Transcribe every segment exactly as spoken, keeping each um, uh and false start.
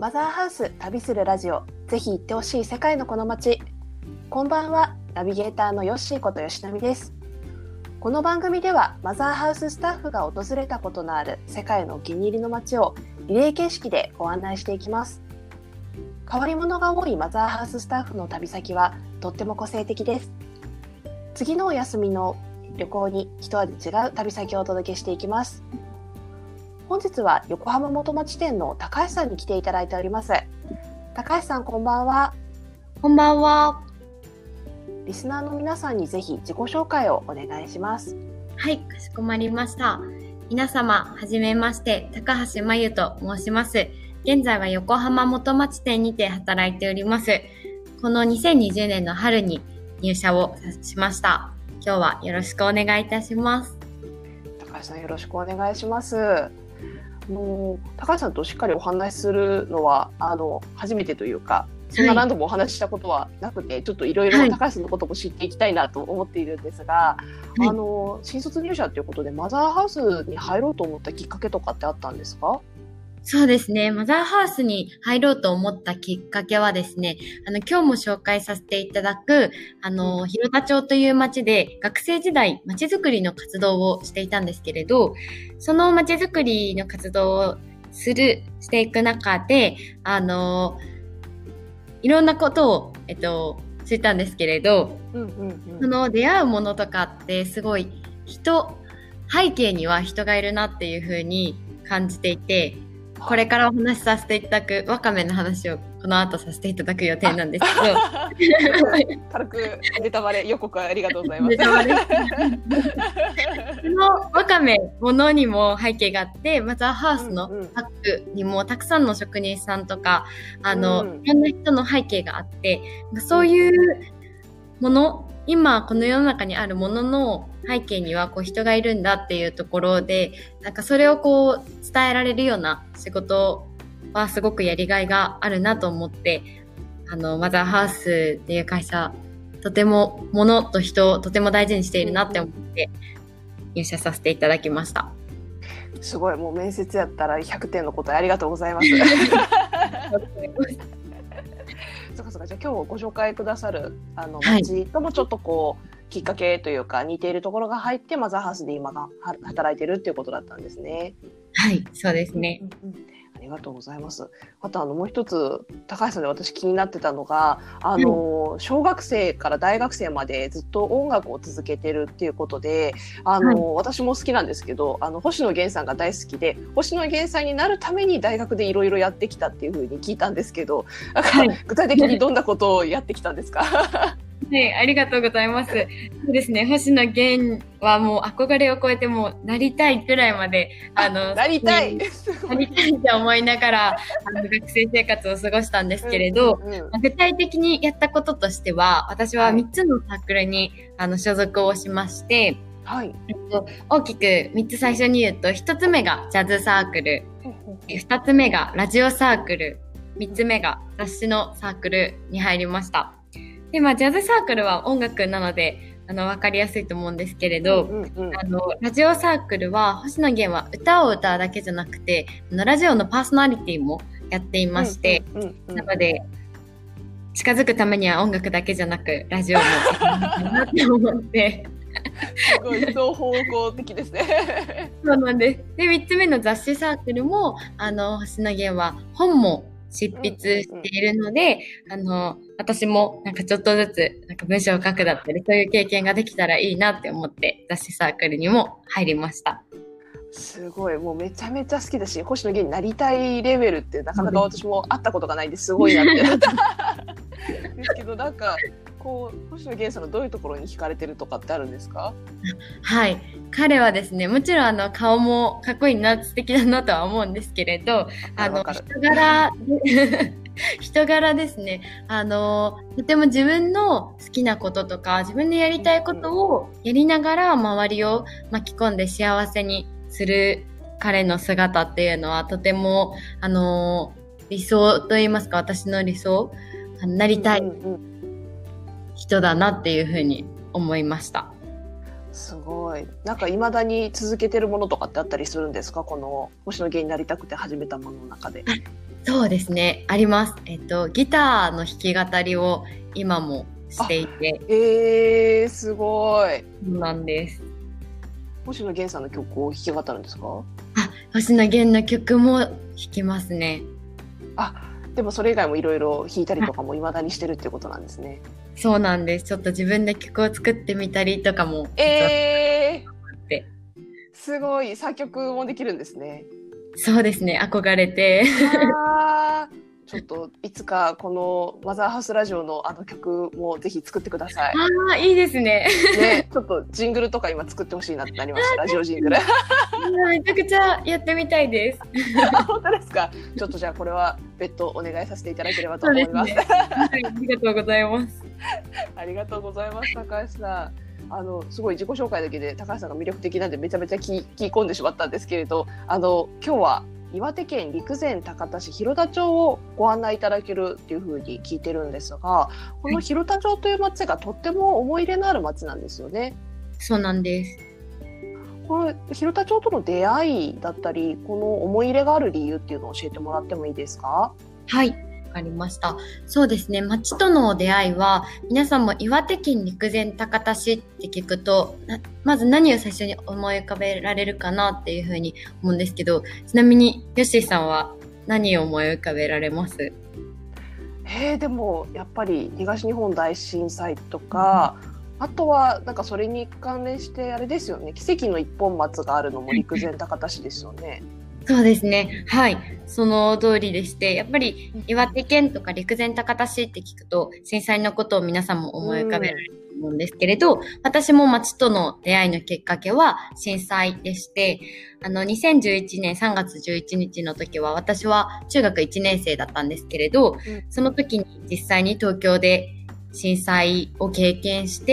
マザーハウス旅するラジオ、ぜひ行ってほしい世界のこの街。こんばんは、ナビゲーターのヨッシーこと吉波です。この番組ではマザーハウススタッフが訪れたことのある世界のお気に入りの街をリレー形式でご案内していきます。変わり者が多いマザーハウススタッフの旅先はとっても個性的です。次のお休みの旅行に一味違う旅先をお届けしていきます。本日は横浜元町店の高橋さんに来ていただいております。高橋さん、こんばんは。 こんばんは。 リスナーの皆さんにぜひ自己紹介をお願いします。 はい、かしこまりました。皆様、はじめまして、高橋真由と申します。現在は横浜元町店にて働いております。このにせんにじゅうねんの春に入社をしました。今日はよろしくお願いいたします。 高橋さん、よろしくお願いします。もう高橋さんとしっかりお話しするのはあの初めてというか、そんな何度もお話ししたことはなくて、はい、ちょっといろいろ高橋さんのことも知っていきたいなと思っているんですが、はい、あの新卒入社ということでマザーハウスに入ろうと思ったきっかけとかってあったんですか？ そうですね。マザーハウスに入ろうと思ったきっかけはですね、あの、今日も紹介させていただく、あの、広田町という町で学生時代、町づくりの活動をしていたんですけれど、その町づくりの活動をする、していく中で、あの、いろんなことを、えっと、知ったんですけれど、うんうんうん、その出会うものとかってすごい人、背景には人がいるなっていうふうに感じていて、これからお話しさせていただくワカメの話をこの後させていただく予定なんですけど軽くネタバレ予告ありがとうございます。 ネタバレそのワカメものにも背景があって、マザーハウスのバッグにもたくさんの職人さんとか、あの、うん、いろんな人の背景があって、そういうもの、今この世の中にあるものの背景にはこう人がいるんだっていうところで、なんかそれをこう伝えられるような仕事はすごくやりがいがあるなと思って、あのマザーハウスっていう会社、とても物と人をとても大事にしているなって思って入社させていただきました。 すごい、もう面接やったらひゃくてんの答えありがとうございますそうかそうか、じゃあ今日ご紹介くださるあの町ともちょっとこう、はい、きっかけというか似ているところが入ってマザーハウスで今が働いているっていうことだったんですね。 はい、そうですね、 うんうん、ありがとうございます。あとあのもう一つ高橋さんで私気になってたのが、あの、うん、小学生から大学生までずっと音楽を続けてるっていうことで、あの、はい、私も好きなんですけど、あの星野源さんが大好きで、星野源さんになるために大学でいろいろやってきたっていうふうに聞いたんですけど、はい、具体的にどんなことをやってきたんですか？ はい、ありがとうございます。そうですね、星野源はもう憧れを超えてもうなりたいくらいまで、あのなりたいなりたいって思いながらあの学生生活を過ごしたんですけれど、うんうんうん、具体的にやったこととしては、私はみっつのサークルに、はい、あの所属をしまして、はい、えっと、大きくみっつ最初に言うと、ひとつめがジャズサークル、ふたつめがラジオサークル、みっつめが雑誌のサークルに入りました。で、まあ、ジャズサークルは音楽なのであの分かりやすいと思うんですけれど、うんうんうん、あのラジオサークルは星野源は歌を歌うだけじゃなくて、あのラジオのパーソナリティもやっていまして、うんうんうん、なので近づくためには音楽だけじゃなくラジオもやりたいなって思ってすごい双方向的ですねそうなんです。で、みっつめの雑誌サークルもあの星野源は本も執筆しているので、うんうんうん、あの私もなんかちょっとずつなんか文章を書くだったり、そういう経験ができたらいいなって思って雑誌サークルにも入りました。 すごい、もうめちゃめちゃ好きだし、星野源になりたいレベルってなかなか私も会ったことがないんですごいなってなったですけど、なんかこう星野源さんのどういうところに惹かれてるとかってあるんですか？ はい、彼はですね、もちろんあの顔もかっこいいな、素敵だなとは思うんですけれど、あの人柄人柄ですね。あのとても自分の好きなこととか自分でやりたいことをやりながら周りを巻き込んで幸せにする彼の姿っていうのはとてもあの理想と言いますか、私の理想、なりたい人だなっていうふうに思いました。 すごい。なんか未だに続けてるものとかってあったりするんですか？この星野源になりたくて始めたものの中で。 そうですね、あります。えっと、ギターの弾き語りを今もしていて。 えー、すごい。 そうなんです。 星野源さんの曲を弾き語るんですか？ あ、星野源の曲も弾きますね。 あ、でもそれ以外もいろいろ弾いたりとかも未だにしてるっていうことなんですね。 そうなんです。ちょっと自分で曲を作ってみたりとかも。 えー、すごい。作曲もできるんですね。 そうですね、憧れて。 あちょっといつかこのマザーハウスラジオのあの曲もぜひ作ってください。 ああ、いいですね。 ね、ちょっとジングルとか今作ってほしいなってなりました。ラジオジングル。 めちゃくちゃやってみたいです。 本当ですか。ちょっとじゃあこれは別途お願いさせていただければと思います。 ね、はい、ありがとうございます。 ありがとうございます、高橋さん。あのすごい自己紹介だけで高橋さんが魅力的なんでめちゃめちゃ聞き込んでしまったんですけれど、あの今日は岩手県陸前高田市広田町をご案内いただけるっていうふうに聞いてるんですが、この広田町という町がとっても思い入れのある町なんですよね。 そうなんです。 これ広田町との出会いだったり、この思い入れがある理由っていうのを教えてもらってもいいですか？ はい、わかりました。そうですね、町との出会いは皆さんも岩手県陸前高田市って聞くとまず何を最初に思い浮かべられるかなっていうふうに思うんですけど、ちなみにヨッシーさんは何を思い浮かべられます？ えー、でもやっぱり東日本大震災とか、うん、あとはなんかそれに関連してあれですよね、奇跡の一本松があるのも陸前高田市ですよね。 そうですね、はい、その通りでして、やっぱり岩手県とか陸前高田市って聞くと震災のことを皆さんも思い浮かべられると思うんですけれど、うん、私も町との出会いのきっかけは震災でして、あのにせんじゅういちねんさんがつじゅういちにちの時は私は中学いちねん生だったんですけれど、うん、その時に実際に東京で震災を経験して、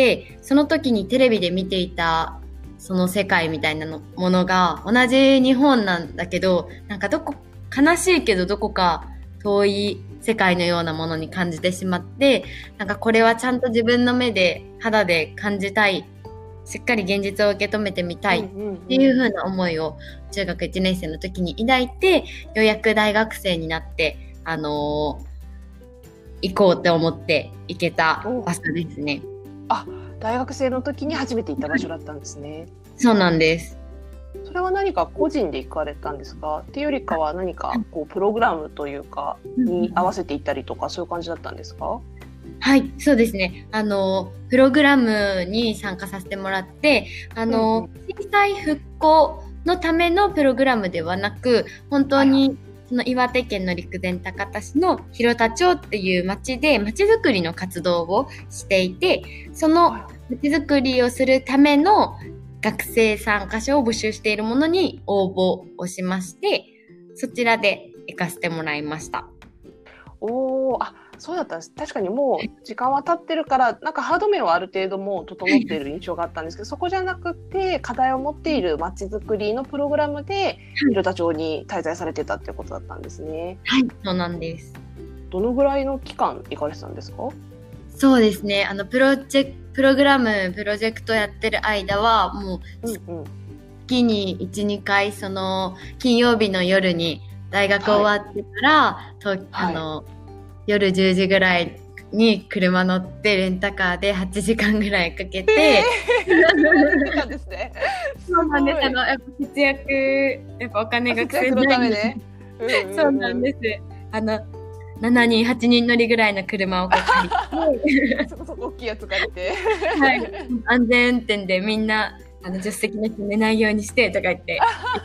その時にテレビで見ていたその世界みたいなのものが同じ日本なんだけど、なんかどこ悲しいけどどこか遠い世界のようなものに感じてしまって、なんかこれはちゃんと自分の目で肌で感じたい、しっかり現実を受け止めてみたいっていう風な思いを中学いちねん生の時に抱いて、ようやく大学生になってあのー、行こうって思って行けた場所ですね。 あ、大学生の時に初めて行った場所だったんですね。 そうなんです。 それは何か個人で行かれたんですか？っていうよりかは何かこうプログラムというかに合わせて行ったりとか、そういう感じだったんですか？ はい、そうですね。あのプログラムに参加させてもらって、あの、うんうん、震災復興のためのプログラムではなく、本当にその岩手県の陸前高田市の広田町っていう町で町づくりの活動をしていて、その町づくりをするための学生参加者を募集しているものに応募をしまして、そちらで行かせてもらいました。 おー、あ、そうだったんです。確かにもう時間は経ってるからなんかハード面はある程度もう整っている印象があったんですけど、そこじゃなくて課題を持っているまちづくりのプログラムで広田町に滞在されてたってことだったんですね。 はい、そうなんです。 どのぐらいの期間行かれてたんですか？ そうですね、あのプロジェプログラムプロジェクトやってる間はもう、うんうん、月に いち,に 回その金曜日の夜に大学終わってから、はいとあのはい、夜じゅうじぐらいに車乗ってレンタカーではちじかんぐらいかけて、えー、ですね。 そうなんです。あのやっぱ節約やっぱお金が節約のためね。 そうなんです。あのしちにんはちにん乗りぐらいの車を借りてそこそこ大きいやつ借りて、 はい、安全運転でみんなあの助手席の人寝ないようにしてとか言って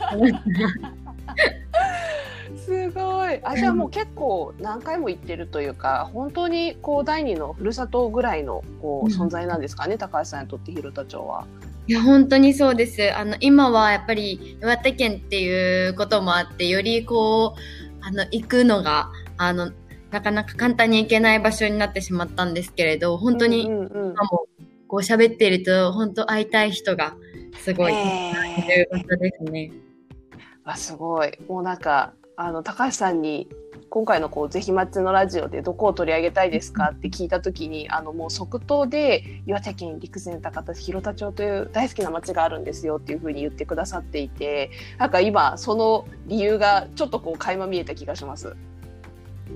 すごい。あ、じゃあもう結構何回も行ってるというか、本当にこう第二のふるさとぐらいのこう存在なんですかね、うん、高橋さんにとって広田町は。 いや本当にそうです。あの今はやっぱり岩手県っていうこともあってよりこうあの行くのがあのなかなか簡単に行けない場所になってしまったんですけれど、本当に今もこう喋っていると本当会いたい人がすごいいる場所ですね。 あ、すごい。もうなんかあの高橋さんに今回のこうぜひまつのラジオでどこを取り上げたいですかって聞いたときに、あのもう即答で岩手県陸前高田市広田町という大好きな町があるんですよっていうふうに言ってくださっていて、なんか今その理由がちょっとこう垣間見えた気がします。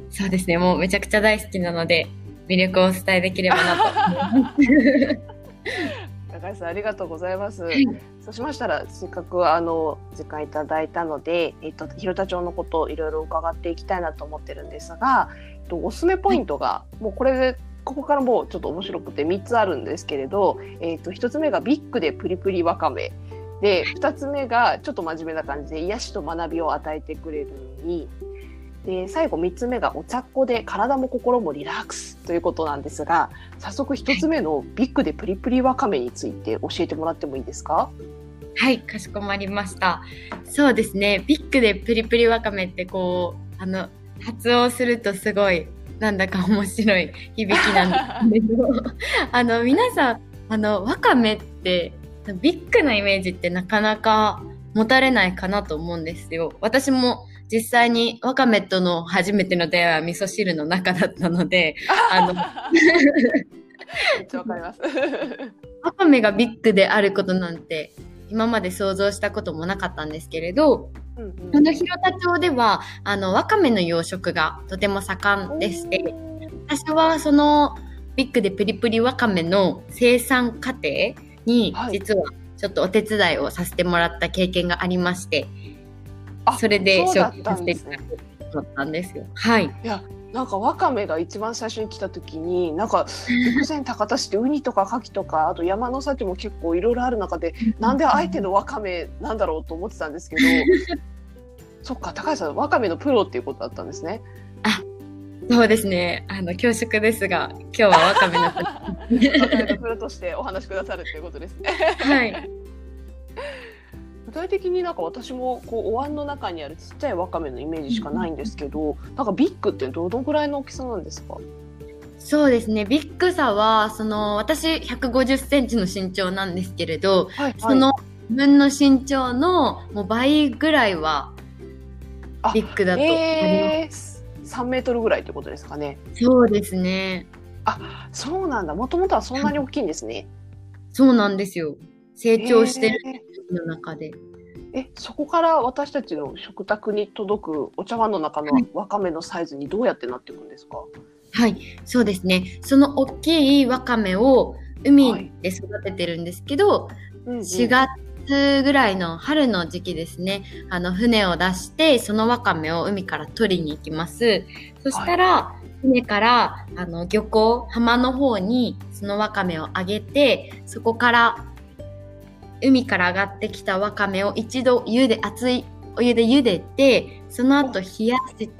そうですね、もうめちゃくちゃ大好きなので魅力をお伝えできればなと思います高橋さんありがとうございます、はい、そうしましたらせっかくあの時間いただいたので、えっと、広田町のことをいろいろ伺っていきたいなと思ってるんですが、えっと、おすすめポイントが、はい、もうこれでここからもうちょっと面白くてみっつあるんですけれど、えっと、ひとつめがビッグでプリプリわかめで、ふたつめがちょっと真面目な感じで癒しと学びを与えてくれるのに、で最後みっつめがお茶っこで体も心もリラックスということなんですが、早速ひとつめのビッグでプリプリわかめについて教えてもらってもいいですか？ はい、かしこまりました。そうですね、ビッグでプリプリわかめってこうあの発音するとすごいなんだか面白い響きなんですけどあの皆さんあのわかめってビッグなイメージってなかなか持たれないかなと思うんですよ。私も実際にわかめとの初めての出会いは味噌汁の中だったのであのめっちゃわかりますわかめがビッグであることなんて今まで想像したこともなかったんですけれど、うんうん、この広田町ではあのわかめの養殖がとても盛んでして、私はそのビッグでプリプリわかめの生産過程に実はちょっとお手伝いをさせてもらった経験がありまして、はい、それで紹介させていただくと思ったんですよ。はい。いやなんかわかめが一番最初に来た時になんか陸前高田市ってウニとかカキとかあと山の幸も結構いろいろある中でなんであえてのわかめなんだろうと思ってたんですけどそっか高橋さんわかめのプロっていうことだったんですね。 あ、そうですね、あの恐縮ですが今日はわかめのプロわかめのプロとしてお話しくださるということですねはい具体的になんか私もこうお椀の中にあるちっちゃいわかめのイメージしかないんですけど、なんかビッグってどのぐらいの大きさなんですか？ そうですね、ビッグさはその私ひゃくごじゅっセンチの身長なんですけれど、はいはい、その自分の身長のもう倍ぐらいはビッグだと思います。 えー、さんメートルぐらいってことですかね？ そうですね。 あ、そうなんだ。もともとはそんなに大きいんですね。 そうなんですよ。成長してるの中で、 えー、えそこから私たちの食卓に届くお茶碗の中のわかめのサイズにどうやってなっていくんですか？ はい、そうですね。その大きいわかめを海で育ててるんですけど、はいうんうん、しがつぐらいの春の時期ですね、あの船を出してそのわかめを海から取りに行きます。そしたら、はい、船からあの漁港浜の方にそのわかめをあげて、そこから海から上がってきたわかめを一度湯で熱いお湯で茹でて、その後冷やして、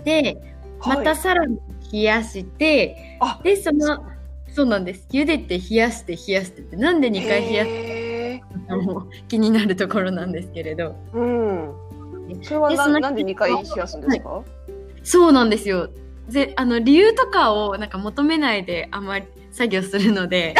またさらに冷やして、はい、でそのそうなんです。茹でて冷やして冷やしてってなんでにかい冷やしてのも気になるところなんですけれど、 うん、それは な, なんでにかい冷やすんですか？はい、 そうなんですよ。であの理由とかをなんか求めないであまり作業するので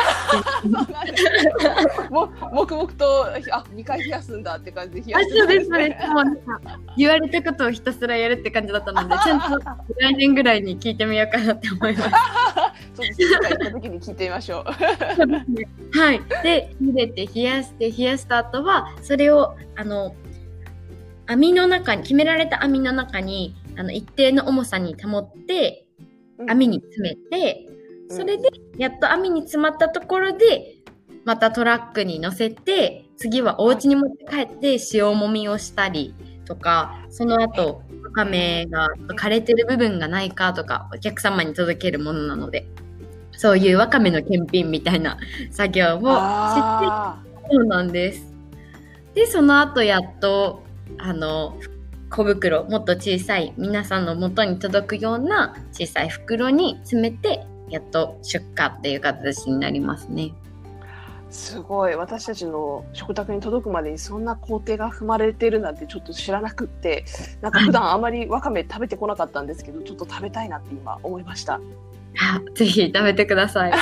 も黙々とあにかい冷やすんだって感じで冷やすんです、ね、 あ、そうですそうです。もうなんか言われたことをひたすらやるって感じだったのでちゃんと来年ぐらいに聞いてみようかなって思いますそうですね、次回行った時に聞いてみましょうそうですね。はい。で茹でて冷やして冷やした後はそれをあの網の中に決められた網の中にあの一定の重さに保って網に詰めて、うん、それでやっと網に詰まったところでまたトラックに乗せて次はお家に持って帰って塩もみをしたりとか、その後わかめが枯れてる部分がないかとかお客様に届けるものなので、そういうわかめの検品みたいな作業をして、そうなんです。でその後やっとあの小袋、もっと小さい皆さんの元に届くような小さい袋に詰めてやっと出荷っていう形になりますね。 すごい、私たちの食卓に届くまでにそんな工程が踏まれてるなんてちょっと知らなくって、なんか普段あまりわかめ食べてこなかったんですけどちょっと食べたいなって今思いました。 あ、ぜひ食べてください。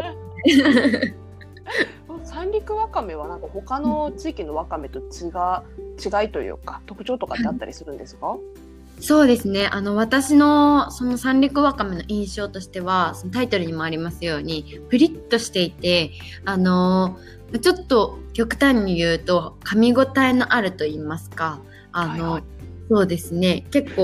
三陸わかめはなんか他の地域のわかめと違う違いというか特徴とかってあったりするんですか？ そうですね、あの私のその三陸わかめの印象としてはそのタイトルにもありますようにプリッとしていて、あのちょっと極端に言うと噛み応えのあると言いますか、あの、はいはい、そうですね、結構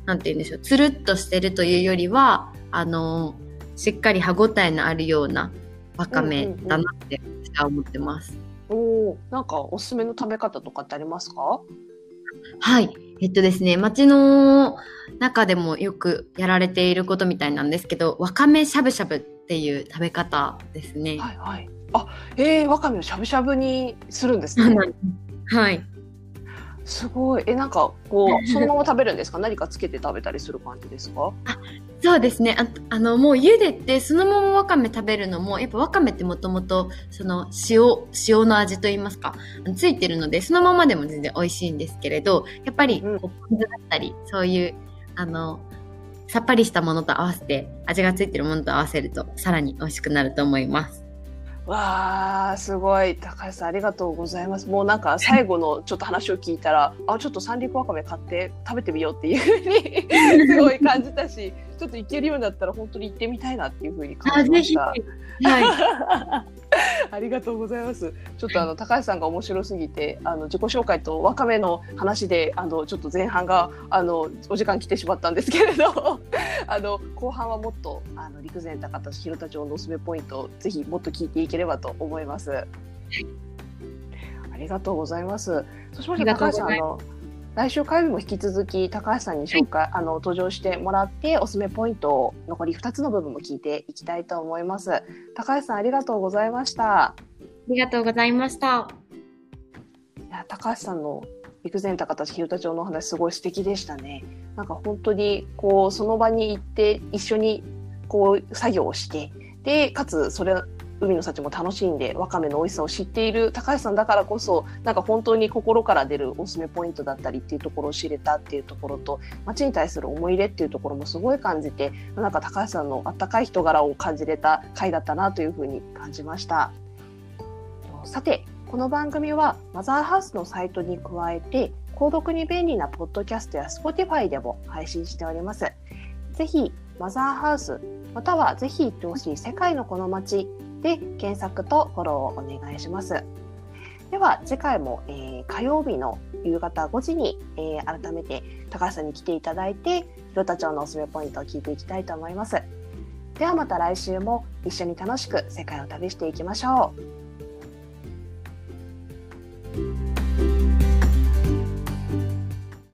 なんて言うんでしょう、つるっとしてるというよりは、あの、しっかり歯ごたえのあるようなわかめだなって私は思ってます。 うんうんうん、おー、なんかおすすめの食べ方とかってありますか？ はい。えっとですね、町の中でもよくやられていることみたいなんですけど、わかめしゃぶしゃぶっていう食べ方ですね。 はいはい。あ、えー、わかめをしゃぶしゃぶにするんですね。 はい。 すごい。え、なんかこうそのまま食べるんですか？何かつけて食べたりする感じですか？ あ、そうですね。あ、あのもう茹でてそのままわかめ食べるのも、やっぱわかめってもともとその塩塩の味といいますか、ついてるので、そのままでも全然美味しいんですけれど、やっぱりこうポン酢だったり、そういうあのさっぱりしたものと合わせて、味がついてるものと合わせるとさらに美味しくなると思います。 わあ、すごい。高橋さんありがとうございます。もうなんか最後のちょっと話を聞いたら、あ、ちょっと三陸わかめ買って食べてみようっていうふうにすごい感じたし、ちょっと行けるようになったら本当に行ってみたいなっていうふうに感じました。 あ、ぜひ。はい。 ありがとうございます。ちょっとあの高橋さんが面白すぎて、あの自己紹介とわかめの話であのちょっと前半があのお時間来てしまったんですけれど、あの後半はもっとあの陸前高田市広田町のおすすめポイントをぜひもっと聞いていければと思います。はい、ありがとうございます。そうしましたら高橋さん、あの来週火曜日も引き続き高橋さんに紹介、はい、あの登場してもらっておすすめポイントを残りふたつの部分も聞いていきたいと思います。高橋さんありがとうございました。 ありがとうございました。 いや、高橋さんの陸前高田市広田町のお話すごい素敵でしたね。なんか本当にこうその場に行って一緒にこう作業をして、でかつそれ海の幸も楽しんでわかめの美味しさを知っている高橋さんだからこそ、なんか本当に心から出るおすすめポイントだったりっていうところを知れたっていうところと、街に対する思い入れっていうところもすごい感じて、なんか高橋さんのあったかい人柄を感じれた回だったなというふうに感じました。さて、この番組はマザーハウスのサイトに加えて、購読に便利なポッドキャストや Spotify でも配信しております。ぜひマザーハウス、またはぜひ行ってほしい世界のこの街で検索とフォローをお願いします。では次回も、えー、火曜日の夕方ごじに、えー、改めて高橋さんに来ていただいて、広田町のおすすめポイントを聞いていきたいと思います。ではまた来週も一緒に楽しく世界を旅していきましょう。